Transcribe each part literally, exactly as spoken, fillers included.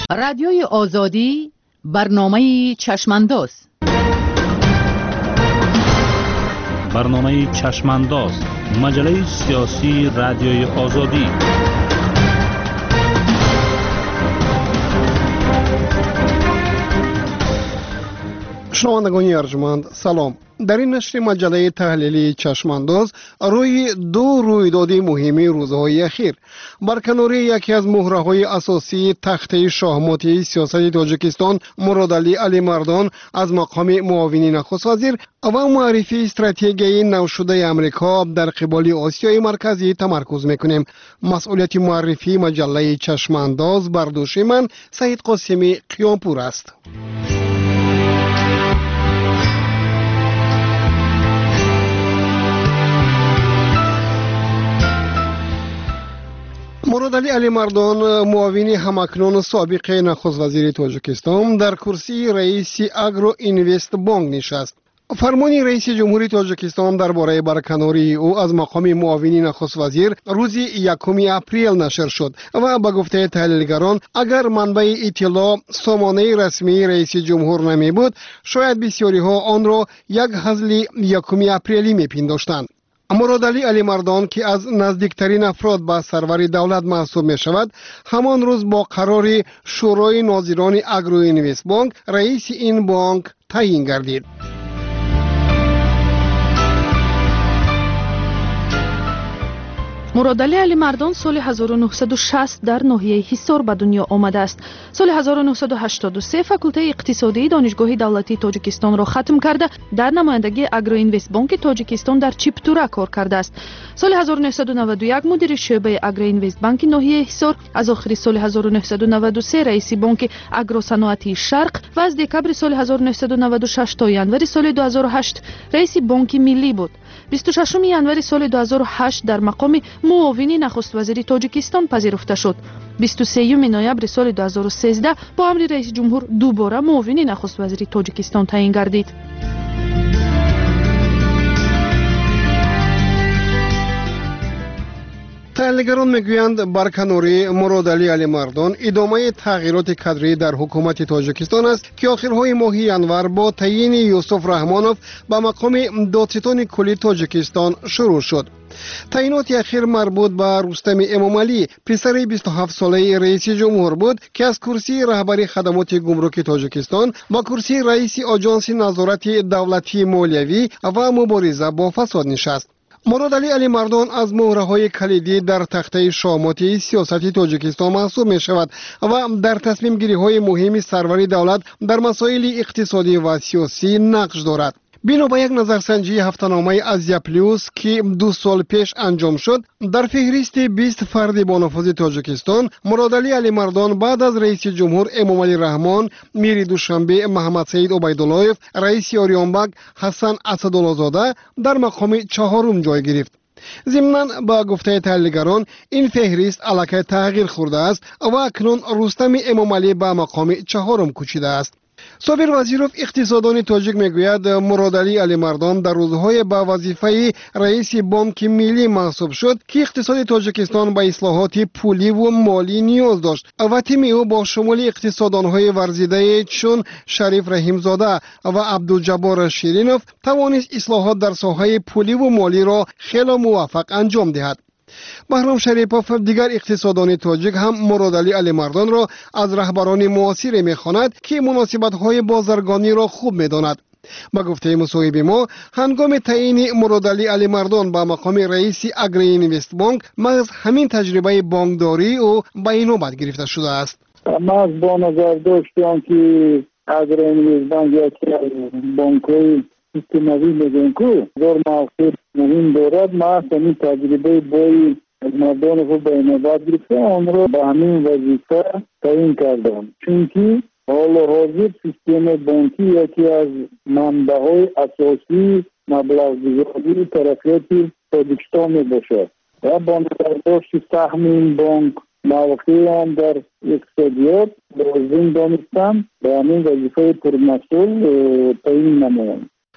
رادیوی آزادی برنامه چشمانداز. برنامه چشمانداز، مجله سیاسی رادیوی آزادی. شنوندگان ارجمند سلام. در این نشر مجله تحلیلی چشمانداز روی دو رویداد مهم روزهای اخیر، برکناری یکی از مهره‌های اساسی تخته شاهماتی سیاست تاجیکستان مرادعلی علی مردان از مقام معاون نخست وزیر و معرفی استراتژی نوشده امریکا در قبال آسیای مرکزی تمرکز میکنیم. مسئولیت معرفی مجله چشمانداز بر دوش من سعید قاسمی قیامپور است. مرادعلی علی مردان معاون همکنون سابق نخست وزیر تاجیکستان در کرسی رئیس اگرو اینوست بانک نشست. فرمان رئیس جمهوری تاجیکستان درباره برکناری او از مقام معاون نخست وزیر روز یکم اپریل نشر شد و به گفته تحلیلگران اگر منبع اطلاع سامانه رسمی رئیس جمهور نمی بود شاید بسیاری ها آن را یک هزل یکم اپریلی میپنداشتند. مرادعلی علی مردان که از نزدیکترین افراد به سرور دولت محسوب می شود، همان روز با قرار شورای ناظران اگرو اینوست بانک رئیس این بانک تعیین گردید. مرادعلی علی مردان سال هزار و نهصد و شصت در ناحیه حصار به دنیا آمده است. سال هزار و نهصد و هشتاد و سه فاکولته اقتصادی دانشگاه دولتی تاجیکستان را ختم کرده در نمایندگی اگرو اینوست بانک تاجیکستان در چیپتورا کار کرده است. سال هزار و نهصد و نود و یک مدیر شعبه اگرو اینوست بانک ناحیه حصار، از آخر سال هزار و نهصد و نود و سه رئیس بانک اگرو صنعتی شرق و از دکبر سال هزار و نهصد و نود و شش تا ژانویه سال دو هزار و هشت رئیس بانک ملی بود. بیست و ششم ژانویه سال دو هزار و هشت در مقام معاون نخست وزیر تاجیکستان پذیرفته شد. بیست و سوم نوامبر سال دو هزار و سیزده با امر رئیس جمهور دوباره معاون نخست وزیر تاجیکستان تعیین گردید. تحلیلگران میگویند برکناری مرادعلی علی مردان ادامه تغییرات کادری در حکومت تاجیکستان است که آخرهای ماه ژانویه با تعیین یوسف رحمانوف به مقام دادستان کلی تاجیکستان شروع شد. تعیینات اخیر مربوط به رستم امامعلی پسر بیست و هفت ساله رئیس جمهور بود که از کرسی رهبری خدمات گمرک تاجیکستان با کرسی رئیس آژانس نظارت دولتی مالیوی و مبارزه با فساد نشست. مرادعلی علی مردان از مهره‌های کلیدی در تخته شاهماتی سیاست تاجیکستان محسوب می شود و در تصمیم گیری های مهم سرور دولت در مسائل اقتصادی و سیاسی نقش دارد. بنا به یک نظرسنجی هفته‌نامه آزیا پلیوس که دو سال پیش انجام شد، در فهرست بیست فرد با نفوذ تاجیکستان مرادعلی علی مردان بعد از رئیس جمهور امامعلی رحمان، میر دوشنبه محمد سعید عبیداللهیف، رئیس آریانبک حسن اسدالله‌زاده در مقام چهارم جای گرفت. ضمناً با گفته تحلیلگران این فهرست الکی تغییر خورده است و اکنون رستم امامعلی به مقام چهارم کوچیده است. صابر وزیروف اقتصاددان تاجیک میگوید مرادعلی علی مردان در روزهای با وظیفه رئیس بانک ملی محسوب شد که اقتصاد تاجیکستان به اصلاحات پولی و مالی نیاز داشت و تیم او با شمول اقتصاددانهای ورزیده چون شریف رحیمزاده و عبدالجبار شیرینوف توانست اصلاحات در ساحه پولی و مالی را خیلی موفق انجام دهد. بهرام شریپوف دیگر اقتصاددان تاجیک هم مرادعلی علی مردان را از رهبران معاصر می‌خواند که مناسبت‌های بازرگانی را خوب می‌داند. با گفته مصاحب ما، هنگام تعیین مرادعلی علی مردان به مقام رئیس اگرو اینوست بانک محض همین تجربه بانکداری او به اینوبت گرفته شده است. ما از با نظر داشتیم که اگرو اینوست بانک یکی از بانک‌های سیستماتی میگن که زور موثر مهم دارد. ما همین تجربه بای مردان خود به اینوبت گرفته آن را به همین وظیفه تعیین کردم، چونکه حال حاضر سیستم بانکی یکی از منبع‌های اساسی مبلغ‌گذاری ترقیات تاجیکستان می باشد و با نظر داشت سهم این بانک موقعی هم در اقتصادیات لازم دانستم به همین وظیفه پرمسئول تعیین نمایم.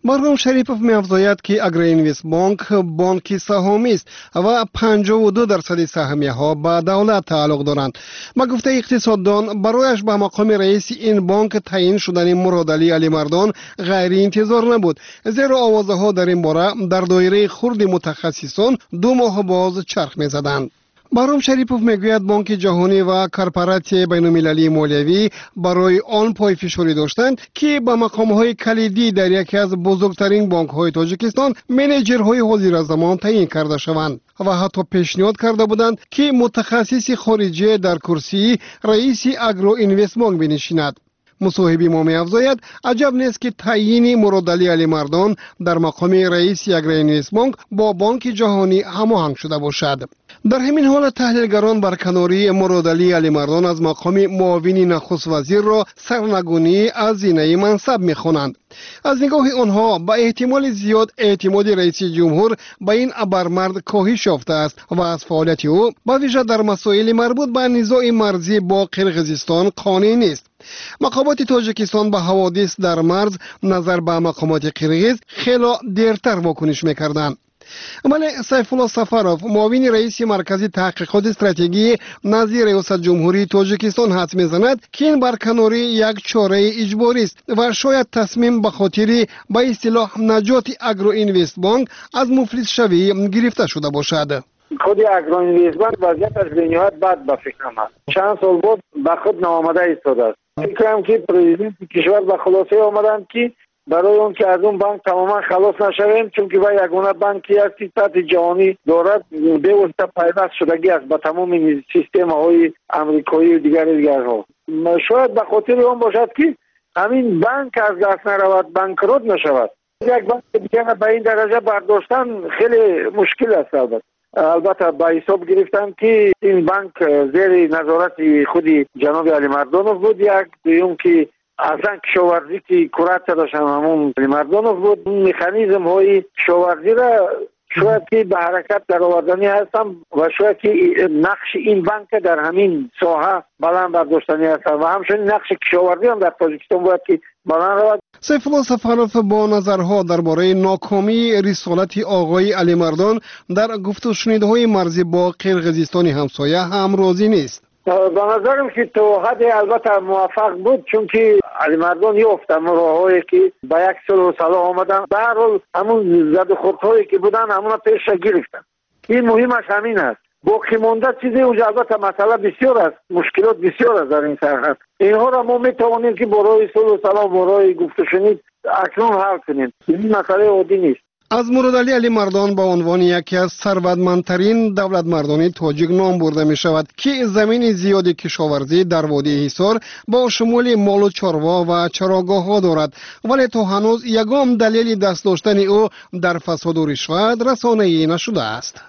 مرحوم شریفوف می‌افزاید که اگرینویست بانک بانکی سهامی است و پنجاه و دو درصد سهمیه‌ها به دولت تعلق دارند. با گفته اقتصاددان برایش به مقام رئیس این بانک تعیین شدن مرادعلی علیمردان غیر انتظار نبود، زیرا آوازها در این باره در دایره خرد متخصصان دو ماه باز چرخ می‌زدند. مرحوم شریفوف میگوید بانک جهانی و کارپوراسیون بین‌المللی مالیوی برای آن پایفشاری داشتند که به مقام‌های کلیدی در یکی از بزرگترین بانک‌های تاجیکستان منیجرهای حاضر زمان تعیین کرده شوند و حتی پیشنهاد کرده بودند که متخصص خارجی در کرسی رئیس اگرو اینوست بانک بنشیند. مصاحبی ما می‌افزاید عجب نیست که تعیین مرادعلی علیمردان در مقام رئیس اگرو اینوست بانک با بانک جهانی هماهنگ شده باشد. در همین حال تحلیلگران برکناری مرادعلی علیمردان از مقام معاون نخست وزیر را سرنگونی از زینه منصب می‌خوانند. از نگاه آنها به احتمال زیاد اعتماد رئیس جمهور به این ابرمرد کاهش یافته است و از فعالیت او به ویژه در مسائل مربوط به نزاع مرزی با قرقیزستان قانع نیست. مقامات تاجیکستان به حوادث در مرز نظر به مقامات قرقیز خیلی دیرتر واکنش می‌کردند. ولی سیف الله سفروف معاون رئیس مرکز تحقیقات استراتژی نزد ریاست جمهوری تاجیکستان حدس می‌زند که این برکناری یک چاره اجباری است و شاید تصمیم به خاطر به اصطلاح نجات اگرو اینوست بانک از مفلس شوی گرفته شده باشد. خود اگرو اینوست بانک وضعیتش به نهایت بد به فکرم است. چند سال بود به خود ناآمده ایستاده است. فکرم که پرزیدنت کشور به خلاصه آمدند که برای اون که از اون بانک تماما خلاص نشویم، چون که با یگانه بانکی است که سطح جهانی دارد، به واسطه پیوست شدگی است با تمام سیستم های امریکایی و دیگر دیگرها. شاید به خاطر اون باشد که همین بانک از دست نرود، بانکروت نشود. یک بانک دیگر به این درجه برداشتن خیلی مشکل است. البته البته با حساب گرفتن که این بانک زیر نظارت خودی جناب علیمردانوف بود، یک دوم که اصلا کشاورزی که کرات داشتن همون علیمردانوف بود. این مکانیزم های کشاورزی را شاید که به حرکت در آوردنی هستم و شاید که نقش این بانک در همین ساحه بلند برداشتنی هستم و همچنین نقش کشاورزی هم در تاجیکستان باید که بلند رود. سیف الله سفروف با نظرها درباره ناکامی رسالت آقای علیمردان در گفت و شنیدهای مرزی با قرقیزستان همسایه هم راضی نیست. به نظرم که تا حد البته موفق بود، چون که علیمردان یافت اما راههایی که با یک سال و صلاح آمدن، به هر حال همون زد و خوردهایی که بودن همون پیش گرفتن. این مهمش همین است. باقی مانده چیزی اوجا البته مسئله بسیار است، مشکلات بسیار است در این سرحد. اینها را ما میتوانیم که برای صلح و صلاح، برای گفت و شنید اکنون حل کنیم. این مسئله عادی نیست. از مرادعلی علیمردان به عنوان یکی از ثروتمندترین دولت مردان تاجیک نام برده می شود که زمین زیادی کشاورزی در وادی حصار با شمول مال و چاروا و چراگاه ها دارد، ولی تا هنوز یگام دلیل دست داشتن او در فساد و رشوت رسانه‌ای نشده است.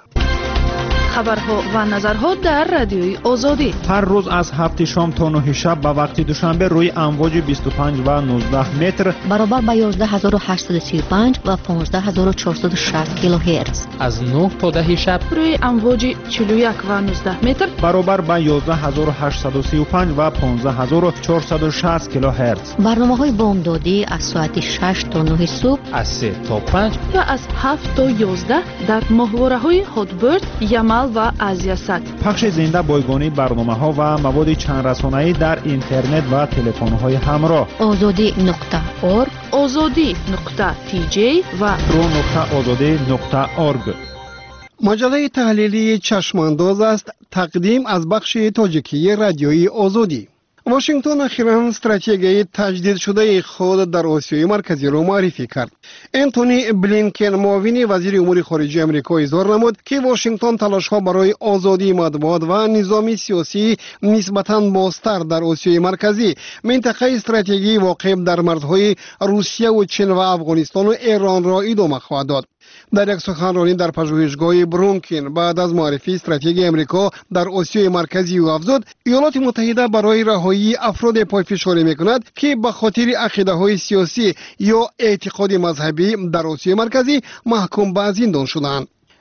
خبرها و نظرها در رادیوی آزادی هر روز از هفت شام تا نه شب به وقت دوشنبه روی امواج بیست و پنج و نوزده متر برابر با یازده هزار و هشتصد و سی و پنج و پانزده هزار و چهارصد و شصت کیلوهرتز، از نه تا ده شب روی امواج چهل و یک و نوزده متر برابر با یازده هزار و هشتصد و سی و پنج و پانزده هزار و چهارصد و شصت کیلوهرتز. برنامه‌های بامدادی از ساعت شش تا نه صبح، از سه تا پنج و از هفت تا یازده در ماهواره‌های هاتبرد، یمل و آزیاست. پخش زنده بایگانی برنامه‌ها و مواد چند رسانه‌ای در اینترنت و تلفن‌های همراه. آزادی نقطه اورگ، آزادی نقطه تی جی و رو نقطه آزادی نقطه اورگ. مجله تحلیلی چشمانداز است، تقدیم از بخش تاجیکی رادیوی آزادی. واشنگتن اخیراً استراتژی تجدید شده خود در آسیای مرکزی را معرفی کرد. انتونی بلینکن معاون وزیر امور خارجه آمریکا اظهار نمود که واشنگتن تلاش‌ها برای آزادی مطبوعات و نظام سیاسی نسبتاً بازتر در آسیای مرکزی، منطقه استراتژی واقع در مرزهای روسیه و چین و افغانستان و ایران را ادامه خواهد داد. در یک سخنرانی در پژوهشگاه برونکین بعد از معرفی استراتژی امریکا در آسیای مرکزی او افزود ایالات متحده برای رهایی افراد پایفشاری میکند که به خاطر عقیده‌های سیاسی یا اعتقاد مذهبی در آسیای مرکزی محکوم به زندان شدند.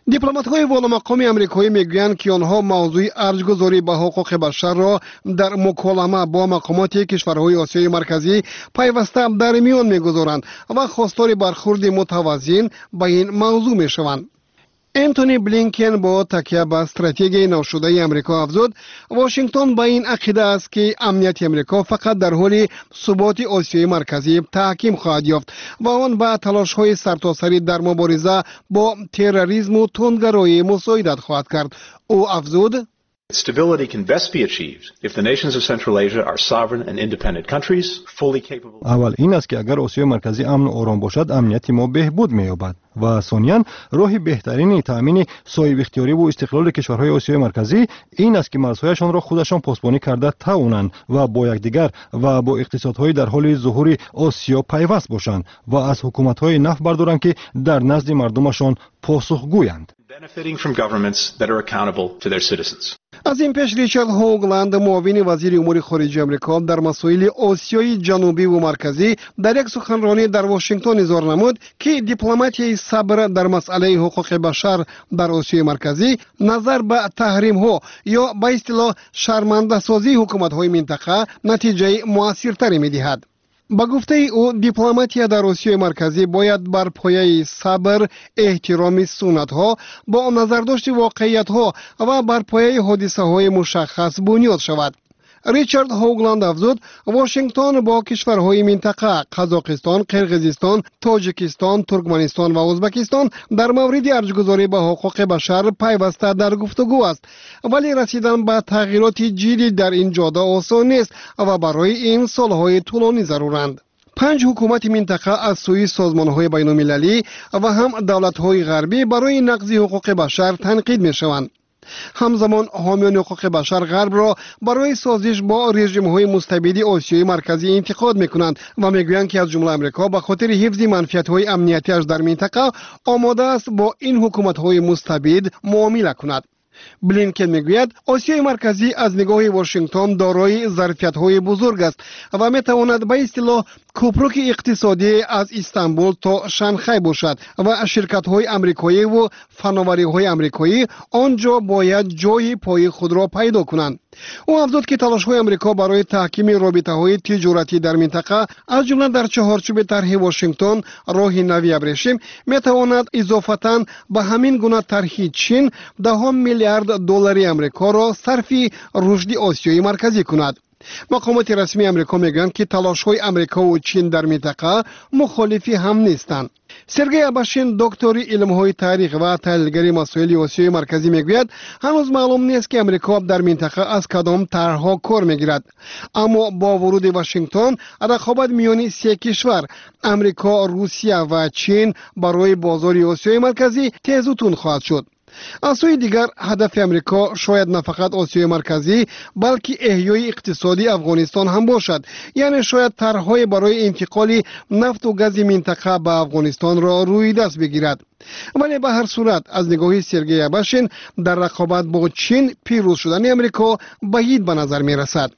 دیپلمات‌های والامقام آمریکایی میگویند که آنها موضوع ارزگذاری به حقوق بشر را در مکالمه با مقامات کشورهای آسیای مرکزی پیوسته در میان میگذارند و خواستار برخورد متوازن به این موضوع میشوند. انتونی بلینکن با تکیه به استراتژی نوشده آمریکا افزود واشنگتن با این عقیده است که امنیت آمریکا فقط در حال ثبات آسیای مرکزی تحکیم خواهد یافت و آن به تلاش‌های سرتاسری در مبارزه با تروریسم و تندگرایی مساعدت خواهد کرد. او افزود Stability can best be achieved if the nations of Central Asia are sovereign and independent countries, fully capable. اول این است که اگر آسیای مرکزی امن و آرام باشد، امنیت ما بهبود می‌یابد و ثانیاً راه بهترین تامین صاحب اختیاری و استقلال کشورهای آسیای مرکزی این است که مرزهایشان را خودشان پاسبانی کرده توانند و با یکدیگر و با اقتصادهای در حال ظهور آسیا پیوست باشند و از حکومت‌های نفت بردارند که در نزد مردمشان پاسخگویند. Benefiting from governments that are accountable to their citizens. از این پیش ریچارد هوگلند معاون وزیر امور خارجه آمریکا در مسائل آسیای جنوبی و مرکزی در یک سخنرانی در واشنگتن اظهار نمود که دیپلماتیای صبر در مسئله حقوق بشر در آسیای مرکزی نظر به تحریم ها یا به اصطلاح شرمنده سازی حکومت های منطقه نتیجه موثرتری می دهد. با گفته او دیپلماتیا در آسیای مرکزی باید بر پایه صبر، احترام سنت ها، با نظرداشت واقعیت ها و بر پایه حادثه های مشخص بنیاد شود. ریچارد هوگلند افزود واشنگتن با کشورهای منطقه قزاقستان، قرقیزستان، تاجیکستان، ترکمنستان و ازبکستان در مورد ارزگذاری به حقوق بشر پیوسته در گفتگو است، ولی رسیدن به تغییرات جدی در این جاده آسان نیست و برای این سالهای طولانی ضرورند. پنج حکومت منطقه از سوی سازمان‌های بین‌المللی و هم دولت‌های غربی برای نقض حقوق بشر تنقید می‌شوند. همزمان حامیان حقوق بشر غرب را برای سازش با رژیم‌های مستبد آسیای مرکزی انتقاد می‌کنند و می‌گویند که از جمله آمریکا به خاطر حفظ منفعت‌های امنیتی‌اش در منطقه آماده است با این حکومت‌های مستبد معامله کند. بلینکن میگوید آسیای مرکزی از نگاه واشنگتن دارای ظرفیت‌های بزرگ است و میتواند به اصطلاح کوپروک اقتصادی از استانبول تا شانگهای باشد و شرکت‌های آمریکایی و فناوری‌های آمریکایی آنجا باید جای پای خود را پیدا کنند. او افزود که تلاش‌های آمریکا برای تحکیم رابطه‌های تجارتی در منطقه از جمله در چهارچوب طرح واشنگتن راه نوی ابریشم میتواند اضافه‌اً به همین گونه طرح چین ده میلیارد دلاری آمریکا را صرف رشد آسیای مرکزی کند. مقامات رسمی آمریکا میگویند که تلاش‌های آمریکا و چین در منطقه مخالفی هم نیستند. سرگئی اباشین دکتری علم‌های تاریخ و تحلیلگر مسائل آسیای مرکزی میگوید هنوز معلوم نیست که آمریکا در منطقه از کدام طرح‌ها کار میگیرد، اما با ورود واشنگتن رقابت میان سه کشور آمریکا، روسیه و چین برای بازار آسیای مرکزی تیز و تند خواهد شد. از سوی دیگر هدف آمریکا شاید نه فقط آسیای مرکزی بلکه احیای اقتصادی افغانستان هم باشد، یعنی شاید طرح‌های برای انتقال نفت و گاز منطقه به افغانستان را روی دست بگیرد. ولی به هر صورت از نگاه سرگئی اباشین در رقابت با چین پیروز شدن آمریکا بعید به نظر می رسد.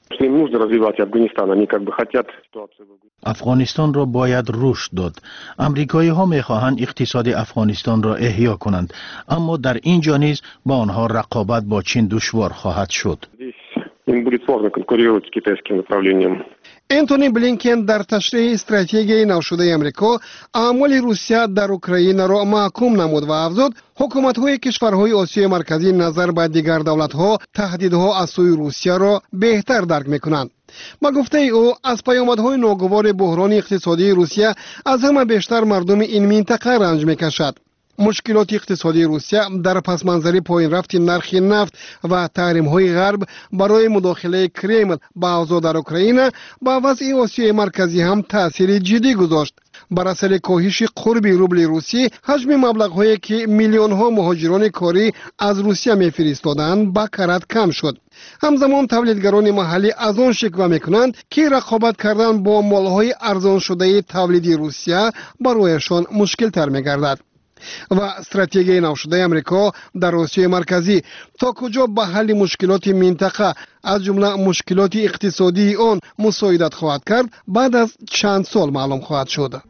افغانستان را باید رشد داد. آمریکایی ها می خواهند اقتصاد افغانستان را احیا کنند، اما در اینجا نیز با آنها رقابت با چین دشوار خواهد شد. انتونی بلینکن در تشریح استراتژی نوشده آمریکا اعمال روسیه در اوکراین را محکوم نمود و افزود حکومت‌های کشورهای آسیای مرکزی نظر به دیگر دولت‌ها تهدیدها از سوی روسیه را بهتر درک می‌کنند. با گفته او از پیامدهای ناگوار بحران اقتصادی روسیه از همه بیشتر مردم این منطقه رنج می‌کشد. مشکلات اقتصادی روسیه در پس منظر پایین رفت نرخ نفت و تحریم‌های غرب برای مداخله کرمل به اوضاع در اوکراین با وضع آسیای مرکزی هم تأثیر جدی گذاشت. بر اثر کاهش قرب روبل روسی حجم مبلغ‌هایی که میلیون‌ها مهاجران کاری از روسیه می‌فرستادند به کرات کم شد. همزمان تولیدگران محلی از آن شکوه می‌کنند که رقابت کردن با مال‌های ارزان شده تولیدی روسیه برایشان مشکل تر می‌گردد. و استراتژی نوشده آمریکا در آسیای مرکزی تا کجا به حل مشکلات منطقه از جمله مشکلات اقتصادی آن مساعدت خواهد کرد بعد از چند سال معلوم خواهد شد.